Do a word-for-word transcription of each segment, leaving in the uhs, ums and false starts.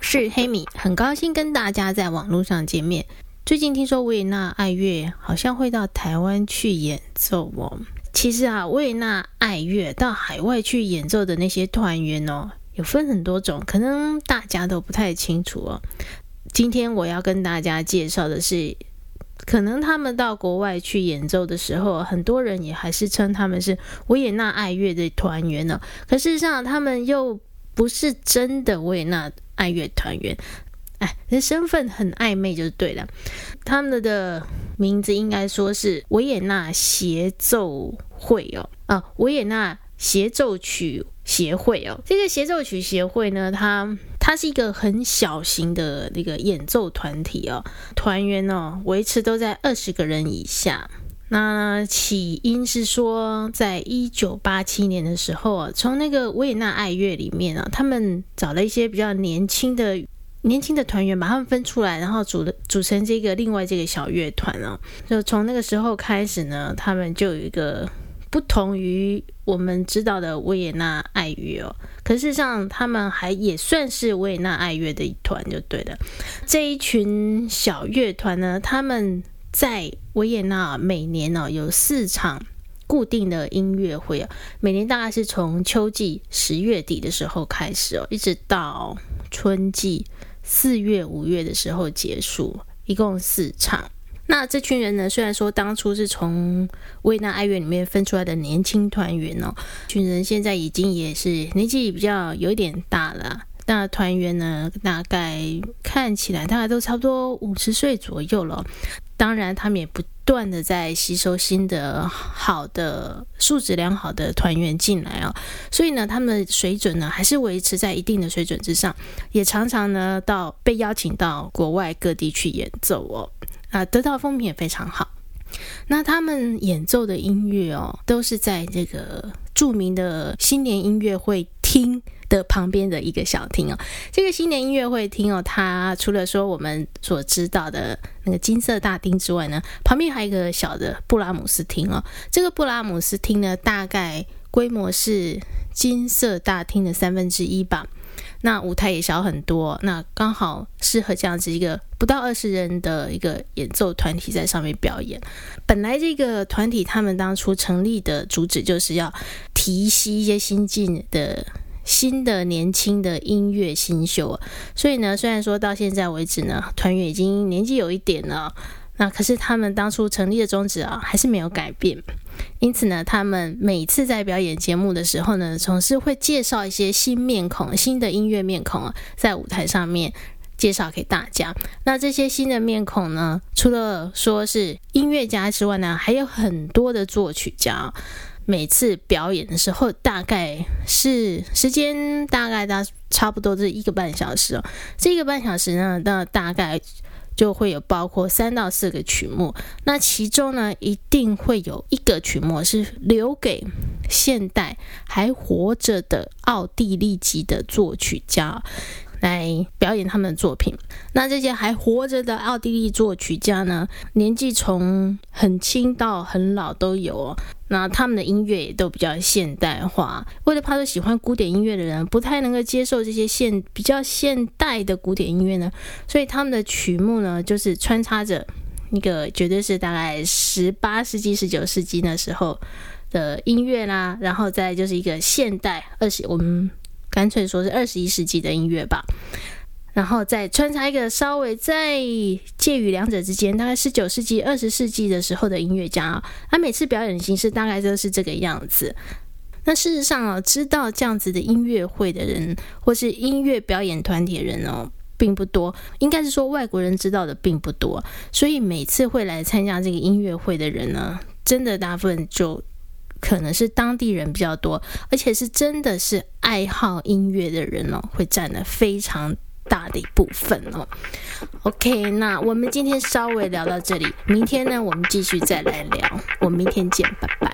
是黑米，很高兴跟大家在网络上见面。最近听说维也纳爱乐好像会到台湾去演奏哦。其实啊，维也纳爱乐到海外去演奏的那些团员哦，有分很多种，可能大家都不太清楚哦。今天我要跟大家介绍的是，可能他们到国外去演奏的时候，很多人也还是称他们是维也纳爱乐的团员呢。可事实上，他们又不是真的维也纳爱乐团员，哎，这身份很暧昧就是对了。他们的名字应该说是维也纳协奏会哦，啊，维也纳协奏曲协会哦。这个协奏曲协会呢，它它是一个很小型的那个演奏团体哦，团员哦维持都在二十个人以下。那起因是说，在一九八七年的时候啊，从那个维也纳爱乐里面啊，他们找了一些比较年轻的年轻的团员，把他们分出来，然后组了组成这个另外这个小乐团哦。就从那个时候开始呢，他们就有一个不同于我们知道的维也纳爱乐哦，可事实上他们还也算是维也纳爱乐的一团就对了。这一群小乐团呢，他们在维也纳每年哦有四场固定的音乐会哦，每年大概是从秋季十月底的时候开始哦，一直到春季四月五月的时候结束，一共四场。那这群人呢，虽然说当初是从维也纳爱乐里面分出来的年轻团员哦，这群人现在已经也是年纪比较有一点大了。那团员呢，大概看起来大概都差不多五十岁左右了。当然他们也不断的在吸收新的好的素质良好的团员进来哦，所以呢他们的水准呢还是维持在一定的水准之上，也常常呢到被邀请到国外各地去演奏哦，啊，得到风评也非常好。那他们演奏的音乐哦，都是在这个著名的新年音乐会厅的旁边的一个小厅哦。这个新年音乐会厅哦，它除了说我们所知道的那个金色大厅之外呢，旁边还有一个小的布拉姆斯厅哦。这个布拉姆斯厅呢，大概规模是金色大厅的三分之一吧。那舞台也小很多，那刚好适合这样子一个不到二十人的一个演奏团体在上面表演。本来这个团体他们当初成立的主旨就是要提携一些新进的新的年轻的音乐新秀，所以呢，虽然说到现在为止呢，团员已经年纪有一点了，那可是他们当初成立的宗旨啊，还是没有改变。因此呢，他们每次在表演节目的时候呢，总是会介绍一些新面孔、新的音乐面孔啊，在舞台上面介绍给大家。那这些新的面孔呢，除了说是音乐家之外呢，还有很多的作曲家。每次表演的时候，大概是时间大概大差不多是一个半小时哦。这个半小时呢，那大概就会有包括三到四个曲目，那其中呢，一定会有一个曲目是留给现代还活着的奥地利籍的作曲家来表演他们的作品。那这些还活着的奥地利作曲家呢，年纪从很轻到很老都有哦。那他们的音乐也都比较现代化，为了怕说喜欢古典音乐的人不太能够接受这些现比较现代的古典音乐呢，所以他们的曲目呢，就是穿插着一个绝对是大概十八世纪十九世纪那时候的音乐啦，然后再就是一个现代二十我们干脆说是二十一世纪的音乐吧，然后再穿插一个稍微在介于两者之间，大概十九世纪二十世纪的时候的音乐家，他每次表演的形式大概都是这个样子。那事实上哦，知道这样子的音乐会的人或是音乐表演团体的人哦并不多，应该是说外国人知道的并不多，所以每次会来参加这个音乐会的人呢，真的大部分就可能是当地人比较多，而且是真的是爱好音乐的人哦，会占了非常大的一部分哦。OK， 那我们今天稍微聊到这里，明天呢我们继续再来聊，我们明天见，拜拜。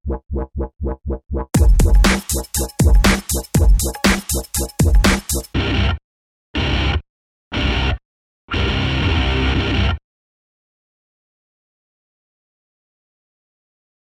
We'll be right back.